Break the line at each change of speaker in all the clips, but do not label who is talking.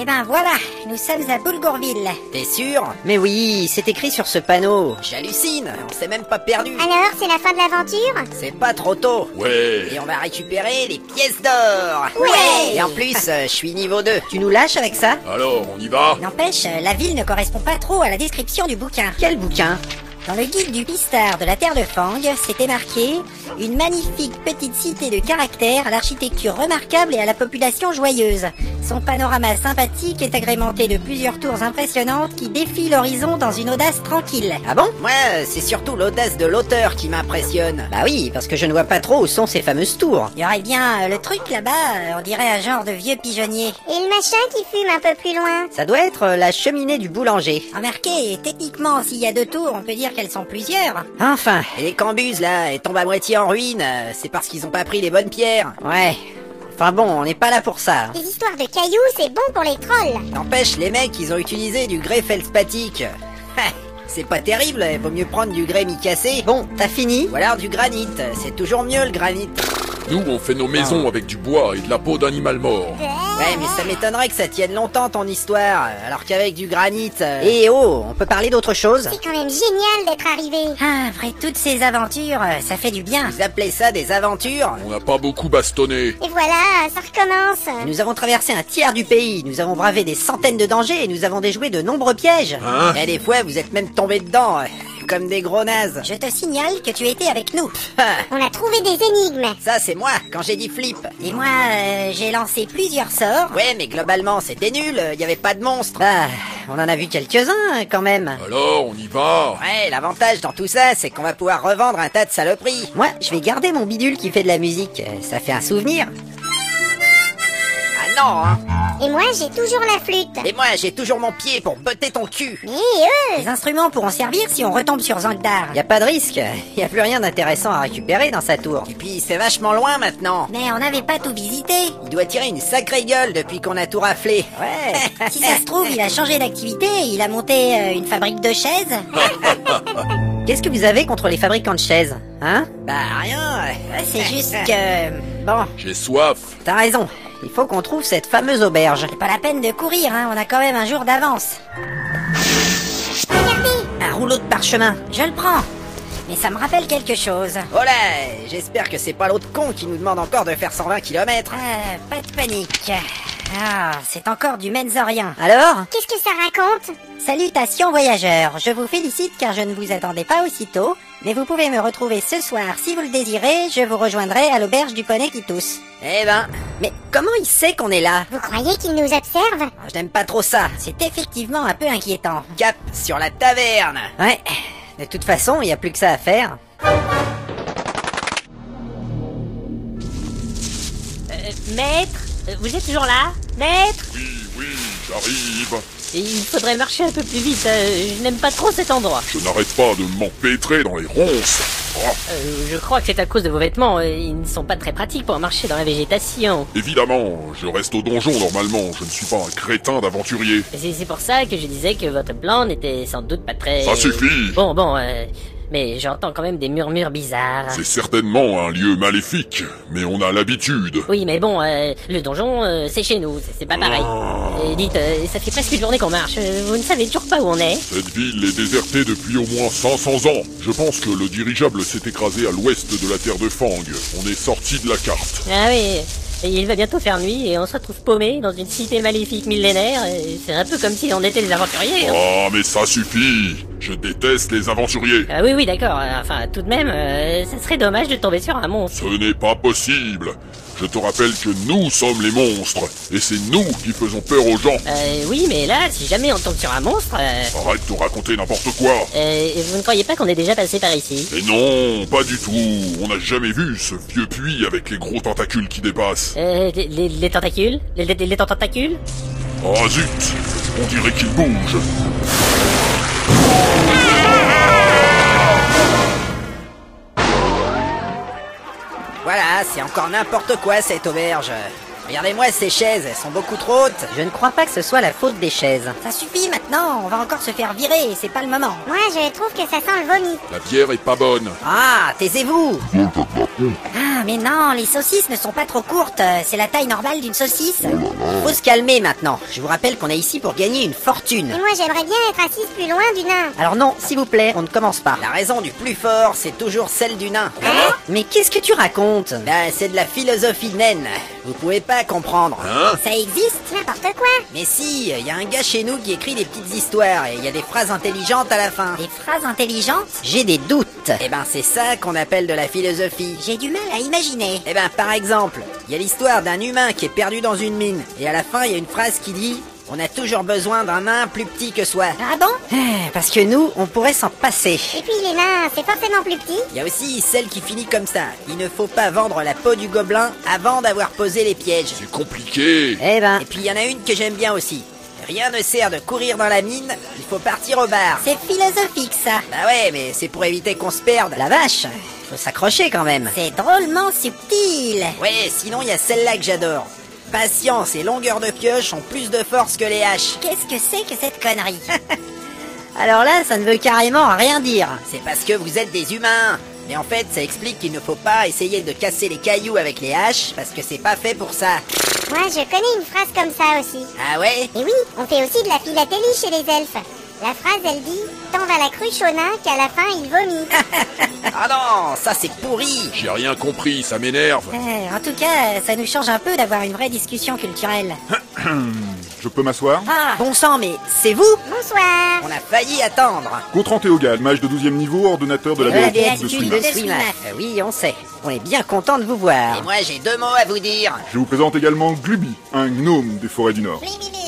ben voilà, nous sommes à Boulgourville.
T'es sûr? Mais oui, c'est écrit sur ce panneau. J'hallucine, on s'est même pas perdu.
Alors, c'est la fin de l'aventure?
C'est pas trop tôt.
Ouais.
Et on va récupérer les pièces d'or.
Ouais.
Et en plus, je suis niveau 2. Tu nous lâches avec ça?
Alors, on y va?
N'empêche, la ville ne correspond pas trop à la description du bouquin.
Quel bouquin?
Dans le guide du pistard de la terre de Fang, c'était marqué « Une magnifique petite cité de caractère à l'architecture remarquable et à la population joyeuse. Son panorama sympathique est agrémenté de plusieurs tours impressionnantes qui défient l'horizon dans une audace tranquille. »
Ah bon? Moi, c'est surtout l'audace de l'auteur qui m'impressionne. Bah oui, parce que je ne vois pas trop où sont ces fameuses tours.
Il y aurait bien le truc là-bas, on dirait un genre de vieux pigeonnier. Et le machin qui fume un peu plus loin?
Ça doit être la cheminée du boulanger.
Remarquez, techniquement, s'il y a 2 tours, on peut dire qu'elles sont plusieurs.
Enfin, et les cambuses là, elles tombent à moitié en ruine, c'est parce qu'ils ont pas pris les bonnes pierres. Ouais. Enfin bon, on n'est pas là pour ça.
Les histoires de cailloux, c'est bon pour les trolls.
N'empêche, les mecs, ils ont utilisé du grès feldspathik. C'est pas terrible, vaut mieux prendre du grès mi-cassé. Bon, t'as fini? Ou alors du granit, c'est toujours mieux le granit.
Nous, on fait nos maisons avec du bois et de la peau d'animal mort.
Ouais, mais ça m'étonnerait que ça tienne longtemps ton histoire, alors qu'avec du granit... Eh oh, on peut parler d'autre chose?
C'est quand même génial d'être arrivé. Ah, après toutes ces aventures, ça fait du bien.
Vous appelez ça des aventures?
On n'a pas beaucoup bastonné.
Et voilà, ça recommence.
Nous avons traversé un tiers du pays, nous avons bravé des centaines de dangers et nous avons déjoué de nombreux pièges.
Hein?
Et des fois, vous êtes même tombés dedans, comme des gros nazes.
Je te signale que tu étais avec nous. On a trouvé des énigmes.
Ça, c'est moi, quand j'ai dit flip.
Et moi, j'ai lancé plusieurs sorts.
Ouais, mais globalement, c'était nul, y avait pas de monstres. Ah, on en a vu quelques-uns, quand même.
Alors, on y va?
Ouais, l'avantage dans tout ça, c'est qu'on va pouvoir revendre un tas de saloperies. Moi, je vais garder mon bidule qui fait de la musique, ça fait un souvenir. Ah non, hein.
Et moi, j'ai toujours la flûte.
Et moi, j'ai toujours mon pied pour botter ton cul.
Mais eux, les instruments pourront servir si on retombe sur Zangdar.
Y a pas de risque, y a plus rien d'intéressant à récupérer dans sa tour. Et puis, c'est vachement loin maintenant.
Mais on n'avait pas tout visité.
Il doit tirer une sacrée gueule depuis qu'on a tout raflé. Ouais.
Si ça se trouve, il a changé d'activité, il a monté une fabrique de chaises.
Qu'est-ce que vous avez contre les fabricants de chaises, hein? Bah rien.
C'est juste que... Bon,
J'ai soif.
T'as raison. Il faut qu'on trouve cette fameuse auberge.
c'est pas la peine de courir, hein, on a quand même un jour d'avance. Regardez,
Un rouleau de parchemin.
je le prends. Mais ça me rappelle quelque chose.
Oh là, j'espère que c'est pas l'autre con qui nous demande encore de faire 120 km.
Pas de panique. Ah, c'est encore du Menzorien.
Alors?
Qu'est-ce que ça raconte? Salutations voyageurs, je vous félicite car je ne vous attendais pas aussitôt, mais vous pouvez me retrouver ce soir si vous le désirez, je vous rejoindrai à l'auberge du poney qui tousse.
Eh ben, mais comment il sait qu'on est là?
Vous croyez qu'il nous observe?
Je n'aime pas trop ça.
C'est effectivement un peu inquiétant.
Cap sur la taverne. Ouais, de toute façon, il y a plus que ça à faire.
Maître, vous êtes toujours là? Maître,
Oui, j'arrive.
il faudrait marcher un peu plus vite, je n'aime pas trop cet endroit.
Je n'arrête pas de m'empêtrer dans les ronces. Oh,
Je crois que c'est à cause de vos vêtements, ils ne sont pas très pratiques pour marcher dans la végétation.
évidemment, je reste au donjon normalement, je ne suis pas un crétin d'aventurier.
C'est pour ça que je disais que votre plan n'était sans doute pas très...
Ça suffit.
Bon, mais j'entends quand même des murmures bizarres.
C'est certainement un lieu maléfique, mais on a l'habitude.
Oui, mais bon, le donjon, c'est chez nous, c'est pas pareil. Et dites, ça fait presque une journée qu'on marche, vous ne savez toujours pas où on est?
Cette ville est désertée depuis au moins 500 ans. Je pense que le dirigeable s'est écrasé à l'ouest de la terre de Fang. On est sorti de la carte.
Ah oui, et il va bientôt faire nuit et on se retrouve paumé dans une cité maléfique millénaire. Et c'est un peu comme si on était des aventuriers. Hein.
Oh, mais ça suffit. Je déteste les aventuriers.
Ah oui, d'accord. Enfin, tout de même, ça serait dommage de tomber sur un monstre.
Ce n'est pas possible. Je te rappelle que nous sommes les monstres. Et c'est nous qui faisons peur aux gens.
Oui, mais là, si jamais on tombe sur un monstre...
Arrête de raconter n'importe quoi.
vous ne croyez pas qu'on est déjà passé par ici?
Et non, pas du tout. On n'a jamais vu ce vieux puits avec les gros tentacules qui dépassent.
Les tentacules? Les tentacules?
Ah zut, on dirait qu'ils bougent.
Voilà, c'est encore n'importe quoi cette auberge. Regardez-moi ces chaises, elles sont beaucoup trop hautes.
Je ne crois pas que ce soit la faute des chaises.
Ça suffit maintenant, on va encore se faire virer et c'est pas le moment.
Moi, je trouve que ça sent le vomi.
La bière est pas bonne.
Ah, taisez-vous.
Ah, mais non, les saucisses ne sont pas trop courtes, c'est la taille normale d'une saucisse.
Faut se calmer maintenant. Je vous rappelle qu'on est ici pour gagner une fortune.
Et moi, j'aimerais bien être assise plus loin du nain.
Alors non, s'il vous plaît, on ne commence pas.
La raison du plus fort, c'est toujours celle du nain.
Mais qu'est-ce que tu racontes?
Ben, c'est de la philosophie naine. Vous pouvez pas comprendre.
Ça existe?
N'importe quoi.
Mais si, il y a un gars chez nous qui écrit des petites histoires et il y a des phrases intelligentes à la fin.
Des phrases intelligentes?
J'ai des doutes. Eh ben, c'est ça qu'on appelle de la philosophie.
J'ai du mal à imaginer.
Eh ben, par exemple, il y a l'histoire d'un humain qui est perdu dans une mine. Et à la fin, il y a une phrase qui dit « On a toujours besoin d'un nain plus petit que soi ».
Ah bon?
Parce que nous, on pourrait s'en passer.
Et puis les nains, c'est forcément plus petit.
Il y a aussi celle qui finit comme ça. Il ne faut pas vendre la peau du gobelin avant d'avoir posé les pièges.
C'est compliqué.
Eh ben, et puis il y en a une que j'aime bien aussi. Rien ne sert de courir dans la mine, il faut partir au bar.
C'est philosophique ça.
Bah ouais, mais c'est pour éviter qu'on se perde. La vache, faut s'accrocher quand même.
C'est drôlement subtil.
Ouais, sinon il y a celle-là que j'adore. Patience et longueur de pioche ont plus de force que les haches.
Qu'est-ce que c'est que cette connerie?
Alors là, ça ne veut carrément rien dire.
C'est parce que vous êtes des humains. Mais en fait, ça explique qu'il ne faut pas essayer de casser les cailloux avec les haches, parce que c'est pas fait pour ça.
Moi, je connais une phrase comme ça aussi.
Ah ouais?
Et oui, on fait aussi de la philatélie chez les elfes. La phrase, elle dit « Tant va la cruche au nain qu'à la fin, il vomit. »
Ah non, ça c'est pourri.
J'ai rien compris, ça m'énerve.
En tout cas, ça nous change un peu d'avoir une vraie discussion culturelle.
Je peux m'asseoir?
Ah, bon sang, mais c'est vous?
Bonsoir.
On a failli attendre.
Gautran Théogal, mage de 12e niveau, ordonnateur de la
la
béatitude de
béatitude
Swimat.
de Swimat.
Oui, on sait. On est bien content de vous voir. Et moi, j'ai 2 mots à vous dire.
Je vous présente également Gluby, un gnome des forêts du Nord.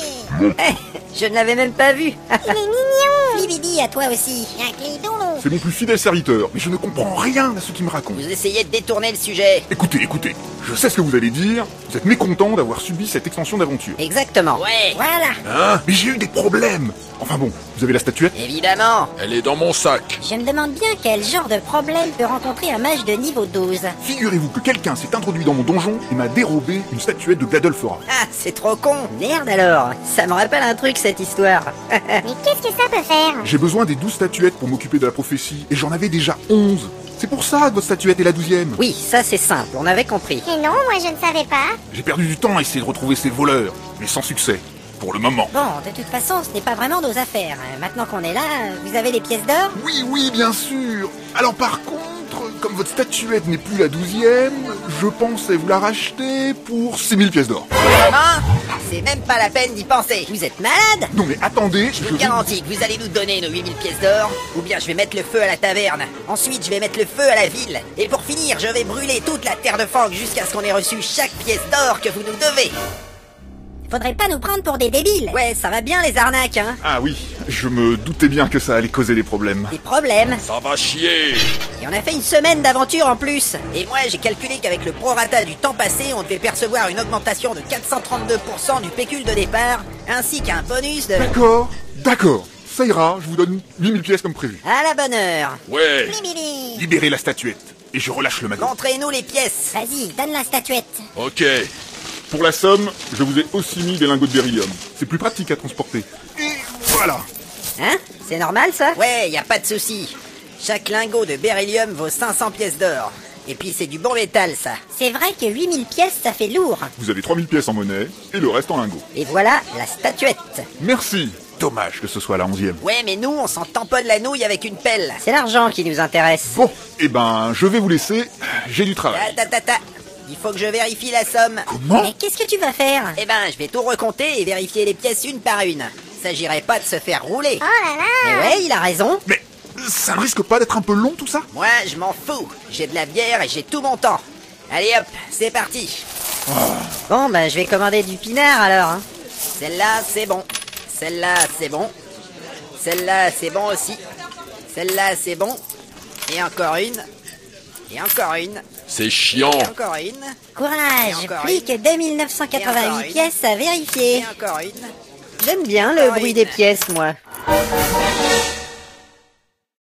Je ne l'avais même pas vu.
Il est mignon.
Flibidi à toi aussi.
Il y a un clédon.
C'est mon plus fidèle serviteur, mais je ne comprends rien à ce qu'il me raconte.
Vous essayez de détourner le sujet.
Écoutez, je sais ce que vous allez dire. Vous êtes mécontent d'avoir subi cette extension d'aventure.
Exactement. Ouais.
Voilà.
Hein? Mais j'ai eu des problèmes. Enfin bon, vous avez la statuette?
Évidemment.
Elle est dans mon sac.
Je me demande bien quel genre de problème peut rencontrer un mage de niveau 12.
Figurez-vous que quelqu'un s'est introduit dans mon donjon et m'a dérobé une statuette de Gladolfora.
Ah, c'est trop con.
Merde alors, ça me rappelle un truc cette histoire.
Mais qu'est-ce que ça peut faire?
J'ai besoin des 12 statuettes pour m'occuper de la prophétie, et j'en avais déjà 11. C'est pour ça que votre statuette est la 12e.
Oui, ça c'est simple, on avait compris.
Et non, moi je ne savais pas.
J'ai perdu du temps à essayer de retrouver ces voleurs, mais sans succès. Pour le moment.
Bon, de toute façon, ce n'est pas vraiment nos affaires. Maintenant qu'on est là, vous avez les pièces d'or?
Oui, bien sûr. Alors par contre, comme votre statuette n'est plus la 12e, je pensais vous la racheter pour 6000 pièces d'or.
Vraiment? C'est même pas la peine d'y penser. Vous êtes malade?
Non mais attendez,
Je vous garantis que vous allez nous donner nos 8000 pièces d'or, ou bien je vais mettre le feu à la taverne. Ensuite, je vais mettre le feu à la ville. Et pour finir, je vais brûler toute la terre de Fang jusqu'à ce qu'on ait reçu chaque pièce d'or que vous nous devez.
Faudrait pas nous prendre pour des débiles.
Ouais, ça va bien les arnaques, hein?
Ah oui, je me doutais bien que ça allait causer des problèmes.
Des problèmes.
Ça va chier.
Et on a fait une semaine d'aventure en plus. Et moi, j'ai calculé qu'avec le prorata du temps passé, on devait percevoir une augmentation de 432% du pécule de départ, ainsi qu'un bonus de...
D'accord, ça ira, je vous donne 8000 pièces comme prévu.
À la bonne heure.
Ouais.
Flibidi.
Libérez la statuette, et je relâche le magot.
Montrez-nous les pièces.
Vas-y, donne la statuette.
Ok.
Pour la somme, je vous ai aussi mis des lingots de beryllium. C'est plus pratique à transporter. Et voilà.
Hein? C'est normal ça? Ouais, y a pas de souci. Chaque lingot de beryllium vaut 500 pièces d'or. Et puis c'est du bon métal ça.
C'est vrai que 8000 pièces, ça fait lourd.
Vous avez 3000 pièces en monnaie, et le reste en lingots.
Et voilà la statuette.
Merci. Dommage que ce soit la 11e.
Ouais, mais nous on s'en tamponne la nouille avec une pelle.
C'est l'argent qui nous intéresse.
Bon, eh ben, je vais vous laisser. J'ai du travail.
Ta. Il faut que je vérifie la somme.
Comment?
Mais qu'est-ce que tu vas faire?
Eh ben, je vais tout recompter et vérifier les pièces une par une. S'agirait pas de se faire rouler.
Oh là là.
Mais ouais, il a raison.
Mais ça ne risque pas d'être un peu long tout ça?
Moi, je m'en fous. J'ai de la bière et j'ai tout mon temps. Allez hop, c'est parti.
Bon, bah je vais commander du pinard alors. Hein.
Celle-là, c'est bon. Celle-là, c'est bon. Celle-là, c'est bon aussi. Celle-là, c'est bon. Et encore une. Et encore une.
C'est chiant.
Et encore une.
Courage,
Et encore
plus
une.
que 2988
Et
pièces à
Et
vérifier.
encore une.
J'aime bien le bruit des pièces, moi.